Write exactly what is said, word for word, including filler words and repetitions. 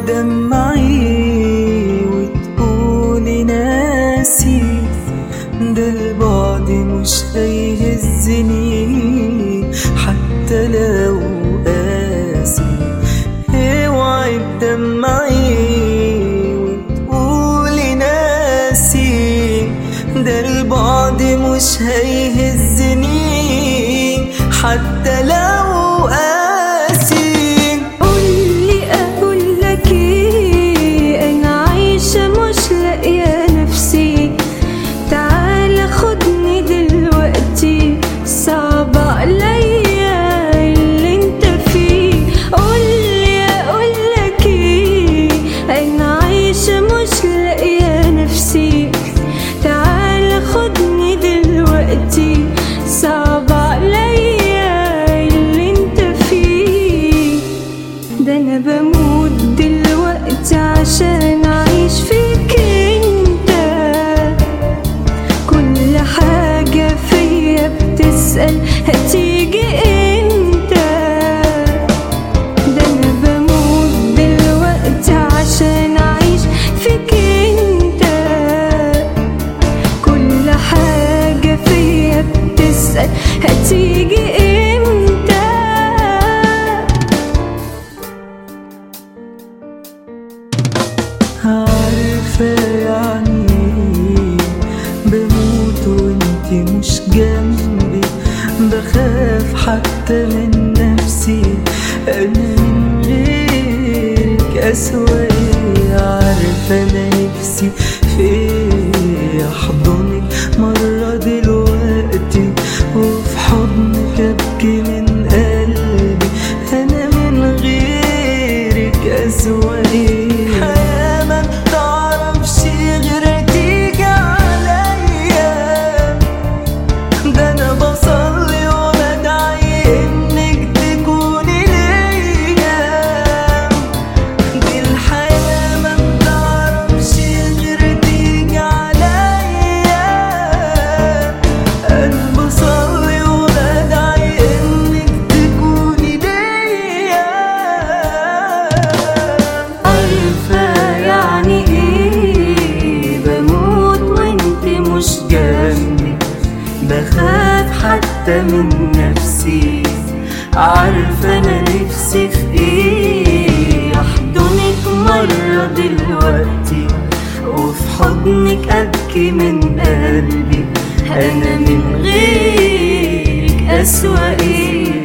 بتدمعي وتقولي ناسي، ده البعد مش هيهزني حتى لو قاسي. اوعي تدمعي وتقولي ناسي، ده البعد مش هيهزني حتى لو قاسي. قولي اقولك ايه، انا عايشة مش لاقية نفسي، تعال خدني دلوقتي، صعب عليا اللي انت فيه. قولي اقولك ايه، انا عايشة مش لاقية نفسي، تعال خدني دلوقتي، صعب عليا اللي انت فيه. ده انا بموت دلوقتي عشان اعيش فيك انت، كل حاجة فيا بتسأل هتيجي امتى. ده انا بموت دلوقتي عشان اعيش فيك انت، كل حاجة فيا بتسأل هتيجي امتى. عارفة يعني بموت وانتي مش جنبي، بخاف حتى من نفسي، انا من غيرك أسوأ. عارفة انا نفسي في احضنك مرة دلوقتي، وفي حضنك ابكي من قلبي، انا من غيرك أسوأ. حياة ما بتعرفش غير تيجي عليا، ده انا بصلي وبدعي انك تكوني ليا. دي الحياة ما بتعرفش غير تيجي عليا، انا بصلي وبدعي انك تكوني ليا. عارفة يعني ايه بموت وانت مش جنبي، بخاف حتى من نفسي. عارفة انا نفسي في ايه، احضنك مرة دلوقتي، وفي حضنك ابكي من قلبي، انا من غيرك أسوأ.